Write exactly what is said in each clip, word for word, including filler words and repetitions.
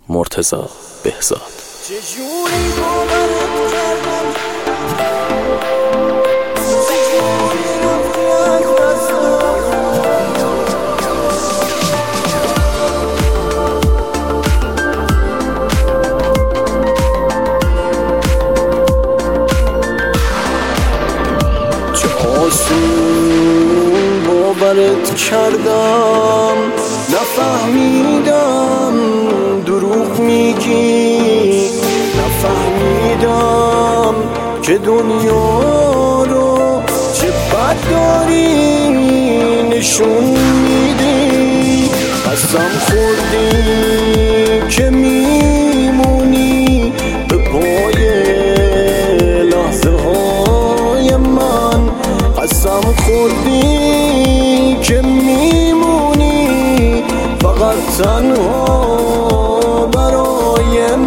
مرتضی بهزاد. چجوری باورت کردم، آسون باورت کردم، نفهمیدم دروغ میگی، نفهمیدم که دنیا رو چه بد داری نشون میدی. قسم خوردی که میمونی به پای لحظه های من، قسم خوردی که میمونی فقط تنها برای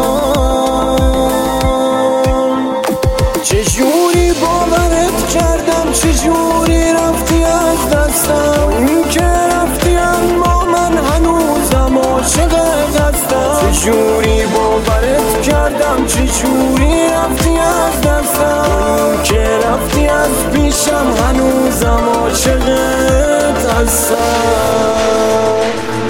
من. چجوری باورت کردم، چجوری رفتی از دستم، این که رفتی اما من هنوزم عاشق دستم. چجوری باورت کردم، چجوری رفتی از دستم، این که رفتی از پیشم هنوزم عاشق دستم.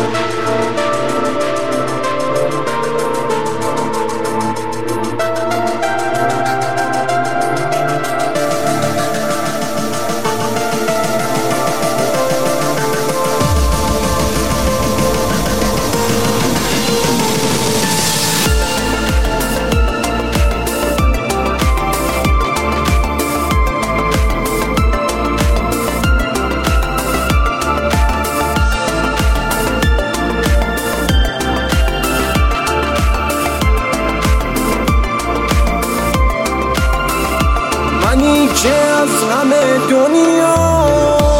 منی که از همه دنیا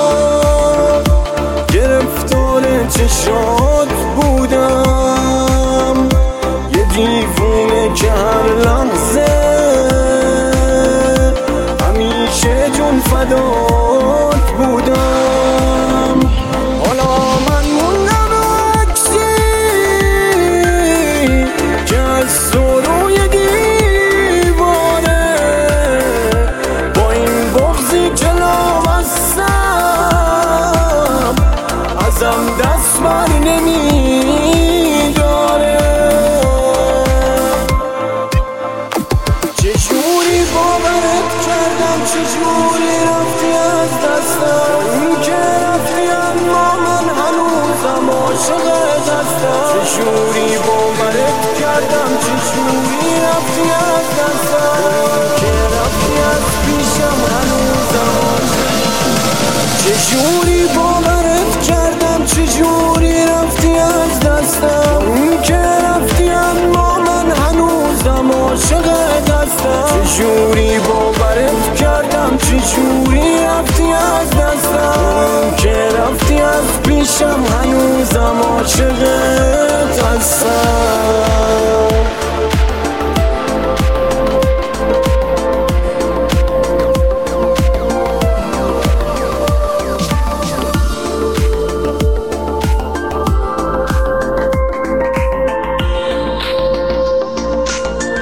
گرفتار چشات بودم، یه دیوونه که هر لحظه همیشه جون فدات بودم. حالا من موندم عکسی که از سروی ازم دست بر نمیداره. چجوری باورت کردم، چجوری رفتی از دستم، این که رفتی اما من هنوزم عاشق دستم. چجوری باورت کردم، چجوری رفتی از دستم، این که رفتی از پیشم هنوزم عاشق. چجوری باورت کردم، چجوری رفتی از دستم، این که رفتی اما من هنوزم عاشق دستم. چجوری باورت کردم، چجوری رفتی از دستم، این که رفتی از پیشم هنوزم عاشق دستم.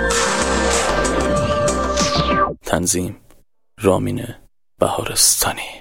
تنظیم رامین بهارستانی.